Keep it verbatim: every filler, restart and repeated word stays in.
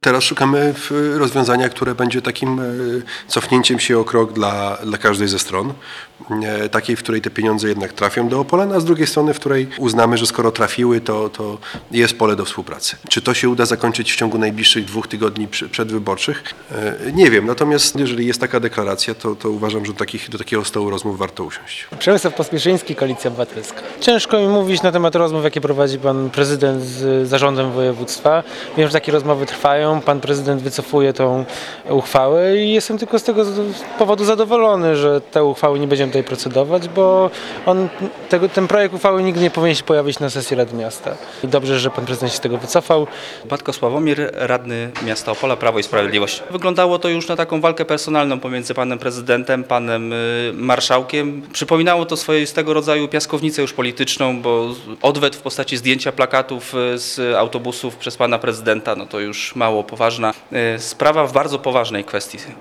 Teraz szukamy rozwiązania, które będzie takim cofnięciem się o krok dla, dla każdej ze stron. Takiej, w której te pieniądze jednak trafią do Opolan, a z drugiej strony, w której uznamy, że skoro trafiły, to, to jest pole do współpracy. Czy to się uda zakończyć w ciągu najbliższych dwóch tygodni przedwyborczych? Nie wiem, natomiast jeżeli jest taka deklaracja, to, to uważam, że do, takich, do takiego stołu rozmów warto usiąść. Przemysław Pospieszyński, Koalicja Obywatelska. Ciężko mi mówić na temat rozmów, jakie prowadzi pan prezydent z zarządem województwa. Wiem, że takie rozmowy trwają, pan prezydent wycofuje tą uchwałę i jestem tylko z tego powodu zadowolony, że te uchwały nie będziemy tutaj procedować, bo on, tego, ten projekt uchwały nigdy nie powinien się pojawić na sesji Rady Miasta. I dobrze, że pan prezydent się z tego wycofał. Batko Sławomir, radny miasta Opola, Prawo i Sprawiedliwość. Wyglądało to już na taką walkę personalną pomiędzy panem prezydentem, panem marszałkiem. Przypominało to swoistego rodzaju piaskownicę już polityczną, bo odwet w postaci zdjęcia plakatów z autobusów przez pana prezydenta, no to już mało poważna sprawa w bardzo poważnej kwestii.